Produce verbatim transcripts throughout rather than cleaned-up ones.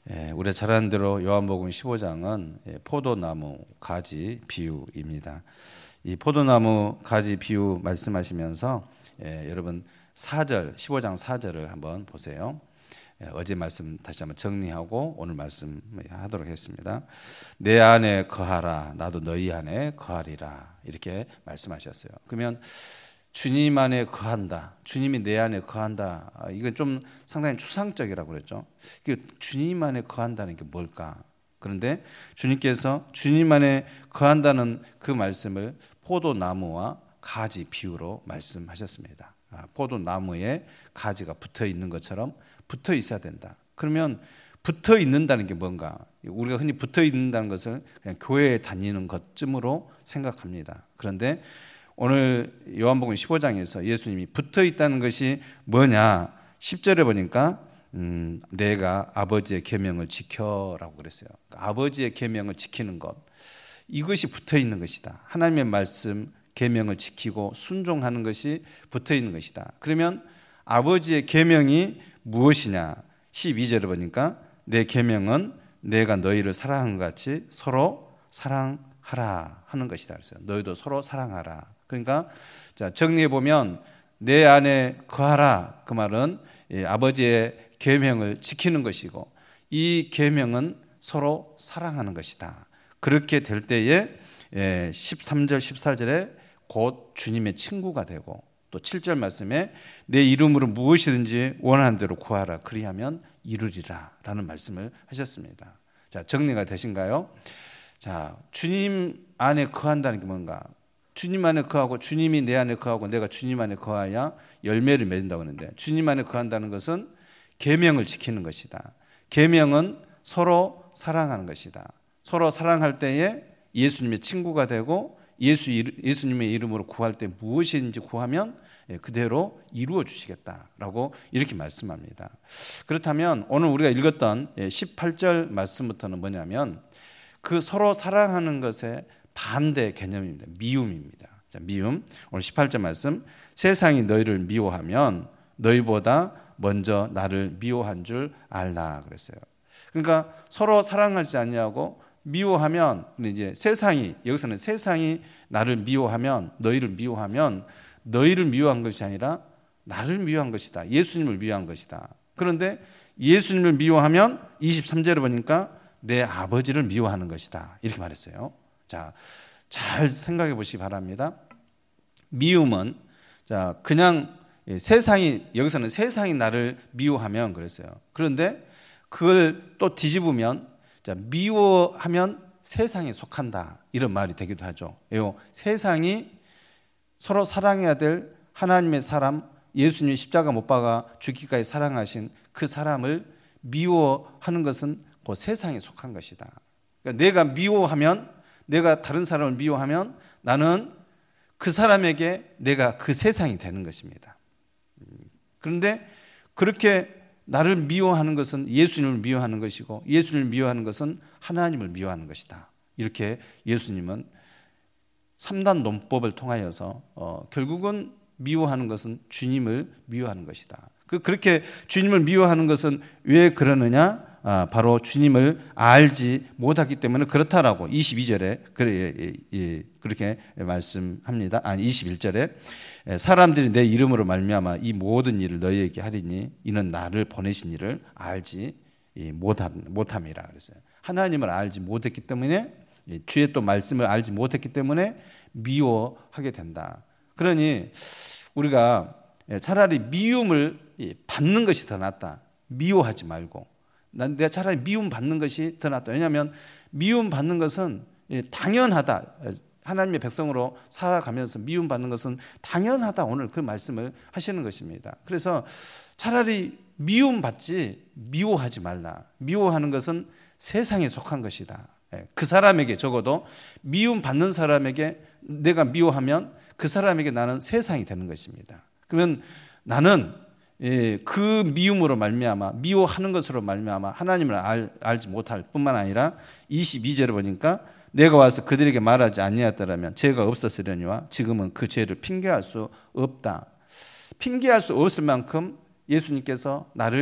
예, 우리가 잘 아는 대로 요한복음 십오 장은 포도나무 가지 비유입니다. 이 포도나무 가지 비유 말씀하시면서 예, 여러분 사 절, 십오 장 사 절을 한번 보세요. 예, 어제 말씀 다시 한번 정리하고 오늘 말씀 하도록 하겠습니다. 내 안에 거하라, 나도 너희 안에 거하리라, 이렇게 말씀하셨어요. 그러면 주님 안에 거한다, 주님이 내 안에 거한다, 이건 좀 상당히 추상적이라고 그랬죠. 주님 안에 거한다는 게 뭘까? 그런데 주님께서 주님 안에 거한다는 그 말씀을 포도나무와 가지 비유로 말씀하셨습니다. 포도나무에 가지가 붙어 있는 것처럼 붙어 있어야 된다. 그러면 붙어 있는다는 게 뭔가? 우리가 흔히 붙어 있는다는 것을 그냥 교회에 다니는 것쯤으로 생각합니다. 그런데 오늘 요한복음 십오 장에서 예수님이 붙어 있다는 것이 뭐냐? 십 절에 보니까 음, 내가 아버지의 계명을 지켜라고 그랬어요. 그러니까 아버지의 계명을 지키는 것, 이것이 붙어 있는 것이다. 하나님의 말씀 계명을 지키고 순종하는 것이 붙어 있는 것이다. 그러면 아버지의 계명이 무엇이냐? 십이 절에 보니까 내 계명은 내가 너희를 사랑한 것 같이 서로 사랑하라 하는 것이다. 그래서 너희도 서로 사랑하라. 그러니까 자, 정리해 보면 내 안에 거하라, 그 말은 예, 아버지의 계명을 지키는 것이고 이 계명은 서로 사랑하는 것이다. 그렇게 될 때에 예, 십삼 절 십사 절에 곧 주님의 친구가 되고 또 칠 절 말씀에 내 이름으로 무엇이든지 원하는 대로 구하라, 그리하면 이루리라 라는 말씀을 하셨습니다. 자, 정리가 되신가요? 자, 주님 안에 거한다는 게 뭔가? 주님 안에 거하고 주님이 내 안에 거하고 내가 주님 안에 거하야 열매를 맺는다고 하는데, 주님 안에 거한다는 것은 계명을 지키는 것이다. 계명은 서로 사랑하는 것이다. 서로 사랑할 때에 예수님의 친구가 되고 예수, 예수님의 이름으로 구할 때 무엇인지 구하면 그대로 이루어 주시겠다라고 이렇게 말씀합니다. 그렇다면 오늘 우리가 읽었던 십팔 절 말씀부터는 뭐냐면 그 서로 사랑하는 것의 반대 개념입니다. 미움입니다. 자, 미움. 오늘 십팔 절 말씀, 세상이 너희를 미워하면 너희보다 먼저 나를 미워한 줄 알라 그랬어요. 그러니까 서로 사랑하지 않냐고 미워하면, 이제 세상이, 여기서는 세상이 나를 미워하면, 너희를 미워하면 너희를 미워한 것이 아니라 나를 미워한 것이다. 예수님을 미워한 것이다. 그런데 예수님을 미워하면 이십삼 절에 보니까 내 아버지를 미워하는 것이다, 이렇게 말했어요. 자, 잘 생각해 보시기 바랍니다. 미움은 자, 그냥 세상이, 여기서는 세상이 나를 미워하면 그랬어요. 그런데 그걸 또 뒤집으면 자, 미워하면 세상에 속한다, 이런 말이 되기도 하죠. 요 세상이 서로 사랑해야 될 하나님의 사람, 예수님이 십자가 못 박아 죽기까지 사랑하신 그 사람을 미워하는 것은 그 세상에 속한 것이다. 그러니까 내가 미워하면, 내가 다른 사람을 미워하면 나는 그 사람에게 내가 그 세상이 되는 것입니다. 그런데 그렇게 나를 미워하는 것은 예수님을 미워하는 것이고 예수님을 미워하는 것은 하나님을 미워하는 것이다. 이렇게 예수님은 삼 단 논법을 통하여서 어, 결국은 미워하는 것은 주님을 미워하는 것이다. 그, 그렇게 주님을 미워하는 것은 왜 그러느냐? 아, 바로 주님을 알지 못하기 때문에 그렇다라고 이십이 절에 그래, 예, 예, 그렇게 말씀합니다. 아니 이십일 절에 사람들이 내 이름으로 말미암아 이 모든 일을 너희에게 하리니 이는 나를 보내신 일을 알지 못함이라 그랬어요. 하나님을 알지 못했기 때문에, 주의 또 말씀을 알지 못했기 때문에 미워하게 된다. 그러니 우리가 차라리 미움을 받는 것이 더 낫다. 미워하지 말고 난 내가 차라리 미움 받는 것이 더 낫다. 왜냐하면 미움 받는 것은 당연하다. 하나님의 백성으로 살아가면서 미움 받는 것은 당연하다. 오늘 그 말씀을 하시는 것입니다. 그래서 차라리 미움 받지 미워하지 말라. 미워하는 것은 세상에 속한 것이다. 그 사람에게, 적어도 미움 받는 사람에게 내가 미워하면 그 사람에게 나는 세상이 되는 것입니다. 그러면 나는 그 미움으로 말미암아, 미워하는 것으로 말미암아 하나님을 알, 알지 못할 뿐만 아니라 이십이 절에 보니까 내가 와서 그들에게 말하지 아니하였더라면 죄가 없었으려니와 지금은 그 죄를 핑계할 수 없다. 핑계할 수 없을 만큼 예수님께서 나를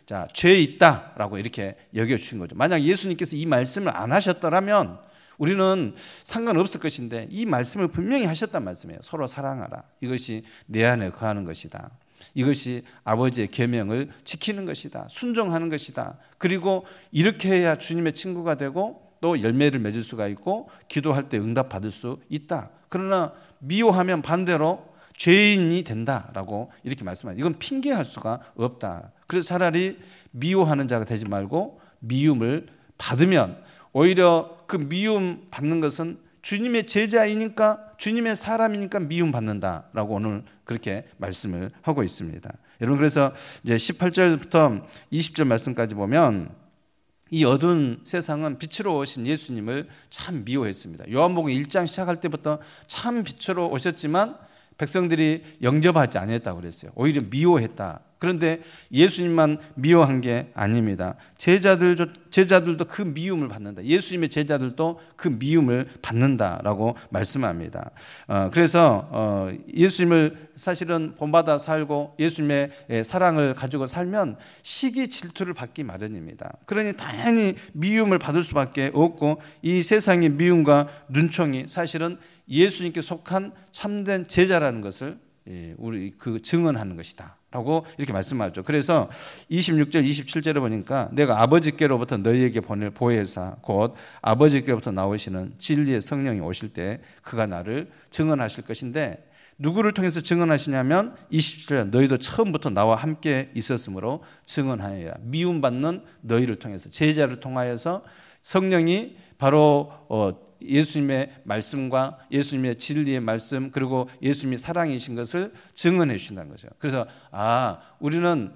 자, 죄 있다라고 이렇게 여겨주신 거죠. 만약 예수님께서 이 말씀을 안 하셨더라면 우리는 상관없을 것인데 이 말씀을 분명히 하셨단 말씀이에요. 서로 사랑하라. 이것이 내 안에 거하는 것이다. 이것이 아버지의 계명을 지키는 것이다. 순종하는 것이다. 그리고 이렇게 해야 주님의 친구가 되고 또 열매를 맺을 수가 있고 기도할 때 응답받을 수 있다. 그러나 미워하면 반대로 죄인이 된다라고 이렇게 말씀합니다. 이건 핑계할 수가 없다. 그래서 차라리 미워하는 자가 되지 말고 미움을 받으면 오히려 그 미움 받는 것은 주님의 제자이니까 주님의 사람이니까 미움 받는다라고 오늘 그렇게 말씀을 하고 있습니다. 여러분 그래서 이제 십팔 절부터 이십 절 말씀까지 보면 이 어두운 세상은 빛으로 오신 예수님을 참 미워했습니다. 요한복음 일 장 시작할 때부터 참 빛으로 오셨지만 백성들이 영접하지 않았다고 그랬어요. 오히려 미워했다. 그런데 예수님만 미워한 게 아닙니다. 제자들, 제자들도 그 미움을 받는다. 예수님의 제자들도 그 미움을 받는다라고 말씀합니다. 어, 그래서 어, 예수님을 사실은 본받아 살고 예수님의 사랑을 가지고 살면 시기 질투를 받기 마련입니다. 그러니 당연히 미움을 받을 수밖에 없고 이 세상의 미움과 눈총이 사실은 예수님께 속한 참된 제자라는 것을 우리 그 증언하는 것이다 라고 이렇게 말씀하죠. 그래서 이십육 절 이십칠 절에 보니까 내가 아버지께로부터 너희에게 보낼 보혜사 곧 아버지께로부터 나오시는 진리의 성령이 오실 때 그가 나를 증언하실 것인데 누구를 통해서 증언하시냐면 이십 절 너희도 처음부터 나와 함께 있었으므로 증언하리라. 미움받는 너희를 통해서 제자를 통하여서 성령이 바로 어 예수님의 말씀과 예수님의 진리의 말씀 그리고 예수님이 사랑이신 것을 증언해 주신다는 거죠. 그래서 아 우리는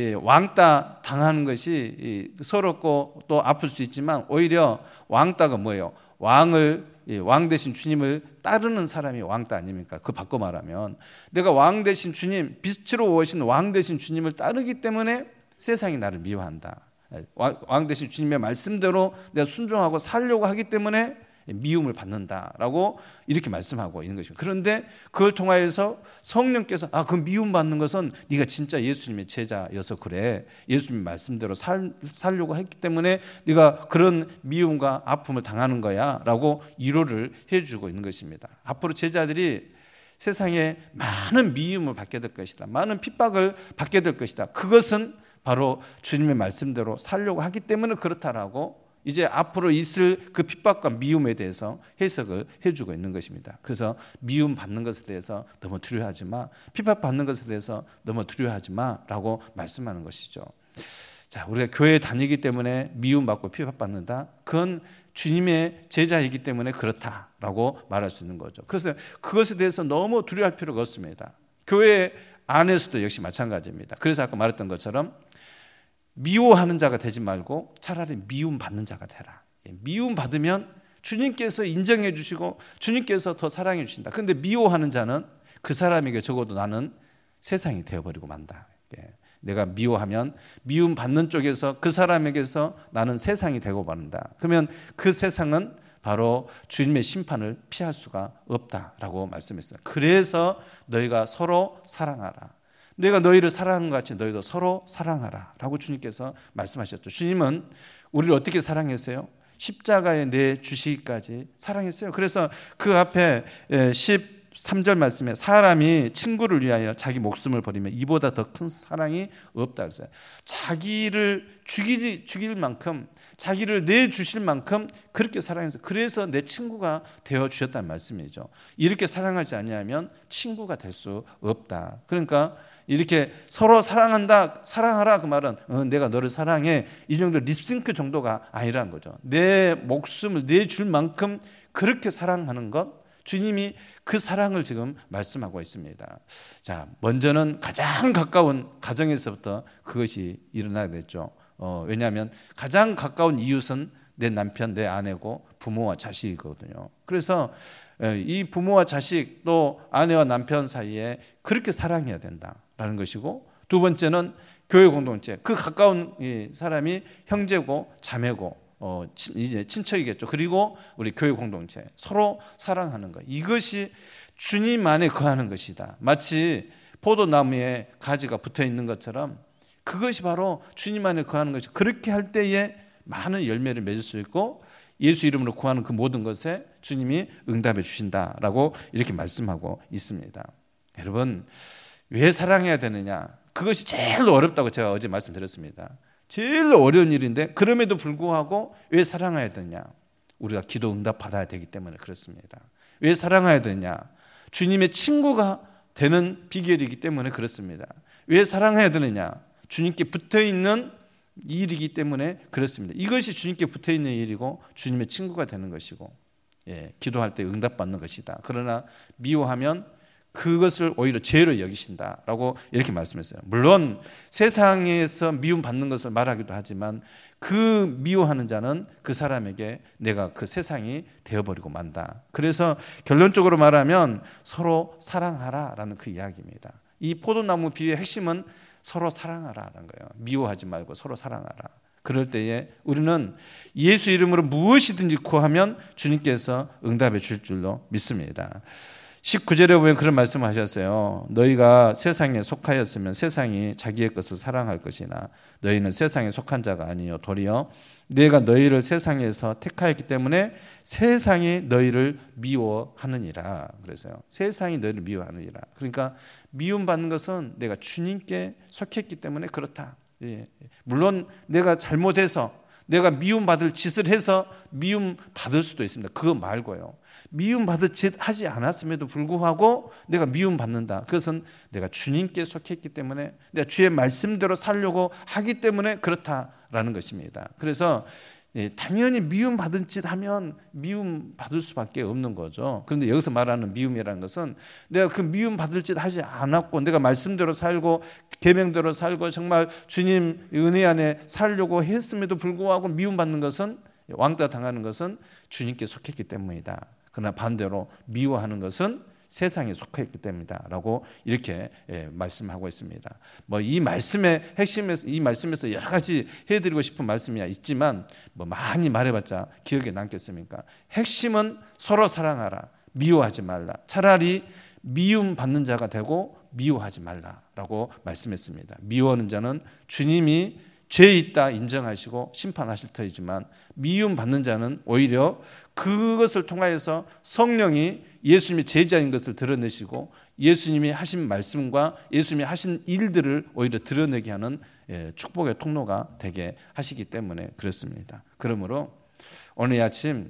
왕따 당하는 것이 서럽고 또 아플 수 있지만 오히려 왕따가 뭐예요? 왕을 왕 대신 주님을 따르는 사람이 왕따 아닙니까? 그 바꿔 말하면 내가 왕 대신 주님 빛으로 오신 왕 대신 주님을 따르기 때문에 세상이 나를 미워한다. 왕 대신 주님의 말씀대로 내가 순종하고 살려고 하기 때문에 미움을 받는다라고 이렇게 말씀하고 있는 것입니다. 그런데 그걸 통하여서 성령께서 아, 그 미움 받는 것은 네가 진짜 예수님의 제자여서 그래. 예수님 말씀대로 살, 살려고 했기 때문에 네가 그런 미움과 아픔을 당하는 거야 라고 위로를 해주고 있는 것입니다. 앞으로 제자들이 세상에 많은 미움을 받게 될 것이다. 많은 핍박을 받게 될 것이다. 그것은 바로 주님의 말씀대로 살려고 하기 때문에 그렇다라고 이제 앞으로 있을 그 핍박과 미움에 대해서 해석을 해주고 있는 것입니다. 그래서 미움 받는 것에 대해서 너무 두려워하지 마. 핍박 받는 것에 대해서 너무 두려워하지 마라고 말씀하는 것이죠. 자, 우리가 교회에 다니기 때문에 미움 받고 핍박 받는다. 그건 주님의 제자이기 때문에 그렇다라고 말할 수 있는 거죠. 그래서 그것에 대해서 너무 두려워할 필요가 없습니다. 교회 안에서도 역시 마찬가지입니다. 그래서 아까 말했던 것처럼 미워하는 자가 되지 말고 차라리 미움 받는 자가 되라. 미움 받으면 주님께서 인정해 주시고 주님께서 더 사랑해 주신다. 그런데 미워하는 자는 그 사람에게 적어도 나는 세상이 되어버리고 만다. 내가 미워하면 미움 받는 쪽에서 그 사람에게서 나는 세상이 되고 만다. 그러면 그 세상은 바로 주님의 심판을 피할 수가 없다라고 말씀했어요. 그래서 너희가 서로 사랑하라. 내가 너희를 사랑한 것 같이 너희도 서로 사랑하라 라고 주님께서 말씀하셨죠. 주님은 우리를 어떻게 사랑했어요? 십자가에 내주시기까지 사랑했어요. 그래서 그 앞에 십삼 절 말씀에 사람이 친구를 위하여 자기 목숨을 버리면 이보다 더 큰 사랑이 없다 그랬어요. 자기를 죽이, 죽일 만큼 자기를 내주실 만큼 그렇게 사랑해서 그래서 내 친구가 되어주셨다는 말씀이죠. 이렇게 사랑하지 않으면 친구가 될 수 없다. 그러니까 이렇게 서로 사랑한다, 사랑하라 그 말은 어, 내가 너를 사랑해 이 정도 립싱크 정도가 아니라는 거죠. 내 목숨을 내줄 만큼 그렇게 사랑하는 것 주님이 그 사랑을 지금 말씀하고 있습니다. 자, 먼저는 가장 가까운 가정에서부터 그것이 일어나야 되죠. 어, 왜냐하면 가장 가까운 이웃은 내 남편, 내 아내고 부모와 자식이거든요. 그래서 이 부모와 자식 또 아내와 남편 사이에 그렇게 사랑해야 된다라는 것이고 두 번째는 교회 공동체 그 가까운 사람이 형제고 자매고 어, 이제 친척이겠죠. 그리고 우리 교회 공동체 서로 사랑하는 것 이것이 주님 안에 거하는 것이다. 마치 포도나무에 가지가 붙어 있는 것처럼 그것이 바로 주님 안에 거하는 것이. 그렇게 할 때에 많은 열매를 맺을 수 있고 예수 이름으로 구하는 그 모든 것에 주님이 응답해 주신다라고 이렇게 말씀하고 있습니다. 여러분, 왜 사랑해야 되느냐? 그것이 제일 어렵다고 제가 어제 말씀드렸습니다. 제일 어려운 일인데 그럼에도 불구하고 왜 사랑해야 되느냐? 우리가 기도 응답 받아야 되기 때문에 그렇습니다. 왜 사랑해야 되느냐? 주님의 친구가 되는 비결이기 때문에 그렇습니다. 왜 사랑해야 되느냐? 주님께 붙어있는 일이기 때문에 그렇습니다. 이것이 주님께 붙어있는 일이고 주님의 친구가 되는 것이고, 예, 기도할 때 응답받는 것이다. 그러나 미워하면 그것을 오히려 죄로 여기신다라고 이렇게 말씀했어요. 물론 세상에서 미움받는 것을 말하기도 하지만 그 미워하는 자는 그 사람에게 내가 그 세상이 되어버리고 만다. 그래서 결론적으로 말하면 서로 사랑하라라는 그 이야기입니다. 이 포도나무 비유의 핵심은 서로 사랑하라는 거예요. 미워하지 말고 서로 사랑하라. 그럴 때에 우리는 예수 이름으로 무엇이든지 구하면 주님께서 응답해 줄 줄로 믿습니다. 십구 절에 보면 그런 말씀을 하셨어요. 너희가 세상에 속하였으면 세상이 자기의 것을 사랑할 것이나 너희는 세상에 속한 자가 아니요 도리어 내가 너희를 세상에서 택하였기 때문에 세상이 너희를 미워하느니라. 그래서요. 세상이 너희를 미워하느니라. 그러니까 미움받는 것은 내가 주님께 속했기 때문에 그렇다. 예. 물론 내가 잘못해서 내가 미움받을 짓을 해서 미움받을 수도 있습니다. 그거 말고요. 미움받을 짓 하지 않았음에도 불구하고 내가 미움받는다. 그것은 내가 주님께 속했기 때문에 내가 주의 말씀대로 살려고 하기 때문에 그렇다라는 것입니다. 그래서 당연히 미움받은 짓 하면 미움받을 수밖에 없는 거죠. 그런데 여기서 말하는 미움이라는 것은 내가 그 미움받을 짓 하지 않았고 내가 말씀대로 살고 계명대로 살고 정말 주님 은혜 안에 살려고 했음에도 불구하고 미움받는 것은, 왕따 당하는 것은 주님께 속했기 때문이다. 그러나 반대로 미워하는 것은 세상에 속했기 때문이다 라고 이렇게 말씀하고 있습니다. 뭐 이 말씀의 핵심에서, 이 말씀에서 여러 가지 해드리고 싶은 말씀이 있지만 뭐 많이 말해봤자 기억에 남겠습니까? 핵심은 서로 사랑하라, 미워하지 말라. 차라리 미움받는 자가 되고 미워하지 말라라고 말씀했습니다. 미워하는 자는 주님이 죄 있다 인정하시고 심판하실 터이지만 미움받는 자는 오히려 그것을 통하여서 성령이 예수님이 제자인 것을 드러내시고 예수님이 하신 말씀과 예수님이 하신 일들을 오히려 드러내게 하는 축복의 통로가 되게 하시기 때문에 그렇습니다. 그러므로 오늘 아침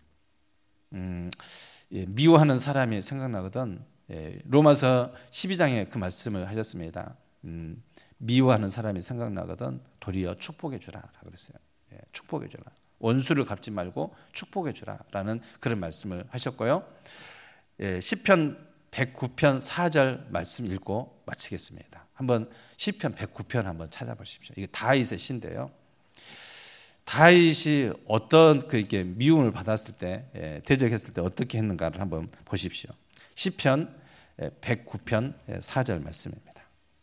음, 미워하는 사람이 생각나거든. 로마서 십이 장에 그 말씀을 하셨습니다. 음, 미워하는 사람이 생각나거든 도리어 축복해 주라 그랬어요. 축복해 주라. 원수를 갚지 말고 축복해 주라라는 그런 말씀을 하셨고요. 시편 백구 편 사 절 말씀 읽고 마치겠습니다. 한번 시편 백구 편 한번 찾아보십시오. 이게 다윗의 시인데요. 다윗이 어떤 그 이게 미움을 받았을 때, 대적했을 때 어떻게 했는가를 한번 보십시오. 시편 백구 편 사 절 말씀입니다.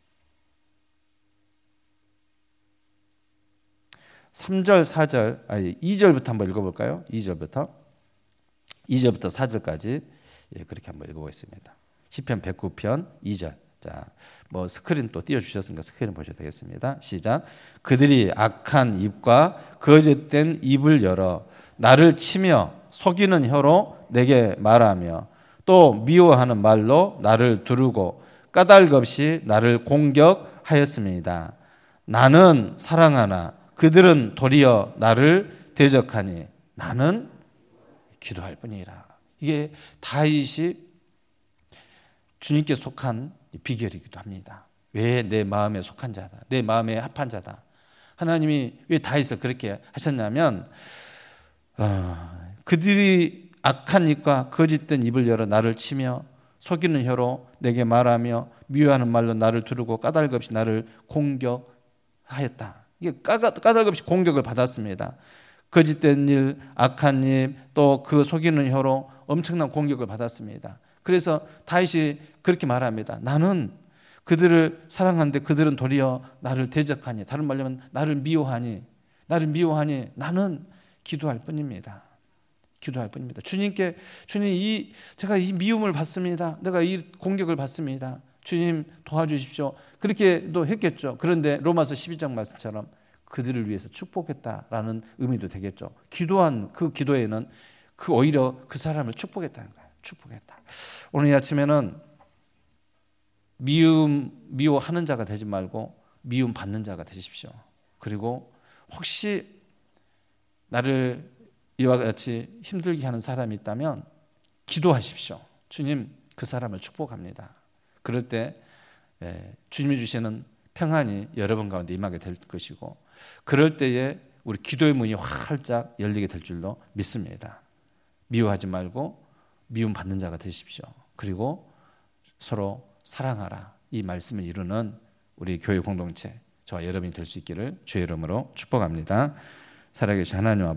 삼 절, 사 절, 아니 이 절부터 한번 읽어볼까요? 이 절부터 이 절부터 사 절까지 예, 그렇게 한번 읽어보겠습니다. 시편 백구 편 이 절. 자, 뭐 스크린 또 띄워주셨으니까 스크린 보셔도 되겠습니다. 시작. 그들이 악한 입과 거짓된 입을 열어 나를 치며 속이는 혀로 내게 말하며 또 미워하는 말로 나를 두르고 까닭 없이 나를 공격하였습니다. 나는 사랑하나 그들은 도리어 나를 대적하니 나는 기도할 뿐이라. 이게 다윗이 주님께 속한 비결이기도 합니다. 왜 내 마음에 속한 자다, 내 마음에 합한 자다. 하나님이 왜 다윗을 그렇게 하셨냐면 어, 그들이 악한 입과 거짓된 입을 열어 나를 치며 속이는 혀로 내게 말하며 미워하는 말로 나를 두르고 까닭 없이 나를 공격하였다. 이게 까닭 없이 공격을 받았습니다. 거짓된 일, 악한 입, 또 그 속이는 혀로 엄청난 공격을 받았습니다. 그래서 다윗이 그렇게 말합니다. 나는 그들을 사랑하는데 그들은 도리어 나를 대적하니, 다른 말로 하면 나를 미워하니, 나를 미워하니 나는 기도할 뿐입니다. 기도할 뿐입니다. 주님께 주님 이 제가 이 미움을 받습니다. 내가 이 공격을 받습니다. 주님 도와주십시오. 그렇게도 했겠죠. 그런데 로마서 십이 장 말씀처럼 그들을 위해서 축복했다라는 의미도 되겠죠. 기도한 그 기도에는 그 오히려 그 사람을 축복했다는 거예요. 축복했다. 오늘 이 아침에는 미움, 미워하는 자가 되지 말고 미움 받는 자가 되십시오. 그리고 혹시 나를 이와 같이 힘들게 하는 사람이 있다면 기도하십시오. 주님, 그 사람을 축복합니다. 그럴 때 주님이 주시는 평안이 여러분 가운데 임하게 될 것이고, 그럴 때에 우리 기도의 문이 활짝 열리게 될 줄로 믿습니다. 미워하지 말고 미움 받는 자가 되십시오. 그리고 서로 사랑하라, 이 말씀을 이루는 우리 교회 공동체, 저와 여러분이 될 수 있기를 주의 이름으로 축복합니다. 살아계신 하나님 아버지,